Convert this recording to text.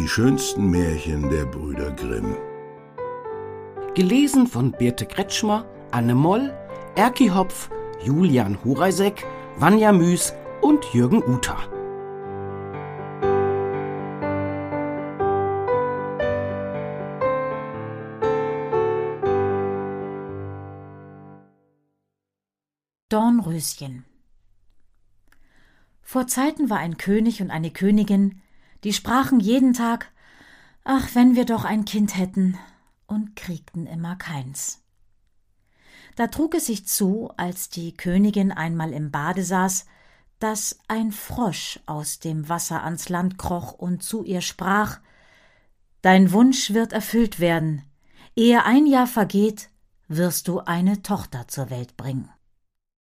Die schönsten Märchen der Brüder Grimm. Gelesen von Birte Kretschmer, Anne Moll, Erki Hopf, Julian Horeisek, Vanja Müß und Jürgen Uter. Dornröschen. Vor Zeiten war ein König und eine Königin, die sprachen jeden Tag: »Ach, wenn wir doch ein Kind hätten«, und kriegten immer keins. Da trug es sich zu, als die Königin einmal im Bade saß, dass ein Frosch aus dem Wasser ans Land kroch und zu ihr sprach: »Dein Wunsch wird erfüllt werden. Ehe ein Jahr vergeht, wirst du eine Tochter zur Welt bringen.«